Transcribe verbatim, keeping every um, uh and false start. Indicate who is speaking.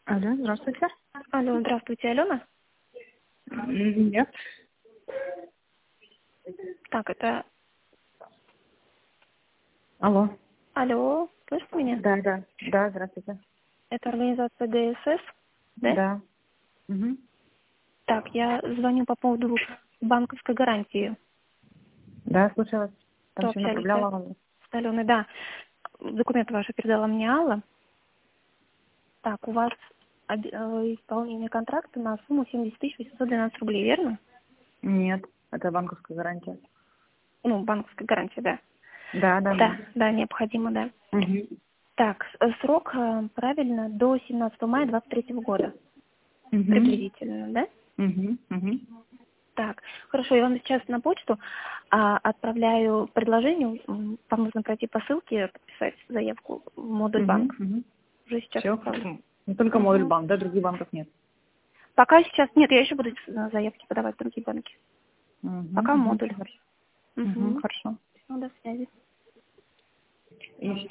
Speaker 1: Алло, здравствуйте.
Speaker 2: Алло, здравствуйте, Алена.
Speaker 1: М, Нет.
Speaker 2: Так, это...
Speaker 1: Алло.
Speaker 2: Алло, слышите меня?
Speaker 1: Да, да. Да, здравствуйте.
Speaker 2: Это организация ДСС, да?
Speaker 1: Да. Угу.
Speaker 2: Так, я звоню по поводу банковской гарантии.
Speaker 1: Да, слушалась. Там
Speaker 2: Что
Speaker 1: все
Speaker 2: общались, да?
Speaker 1: направляла вам.
Speaker 2: С Аленой, да. Документы ваши передала мне Алла. Так, у вас об- э, исполнение контракта на сумму семьдесят тысяч восемьсот двенадцать рублей, верно?
Speaker 1: Нет, это банковская гарантия.
Speaker 2: Ну, банковская гарантия, да.
Speaker 1: Да, да, да.
Speaker 2: Да, да, необходимо, да.
Speaker 1: Угу.
Speaker 2: Так, с- э, срок, э, правильно, до семнадцатого мая двадцать третьего года.
Speaker 1: Угу.
Speaker 2: Приблизительно, да?
Speaker 1: Угу. Угу.
Speaker 2: Так, хорошо, я вам сейчас на почту а, отправляю предложение. М, Вам нужно пройти по ссылке, подписать заявку в модуль банк.
Speaker 1: Угу.
Speaker 2: Уже сейчас
Speaker 1: Все.
Speaker 2: отправлю.
Speaker 1: Не только модуль
Speaker 2: Мгм.
Speaker 1: банк, да, других банков нет.
Speaker 2: Пока сейчас нет, я еще буду э, заявки подавать в другие банки.
Speaker 1: Угу.
Speaker 2: Пока
Speaker 1: Угу.
Speaker 2: модуль.
Speaker 1: Хорошо. Угу.
Speaker 2: Угу.
Speaker 1: Хорошо.
Speaker 2: Ну, до связи.
Speaker 1: И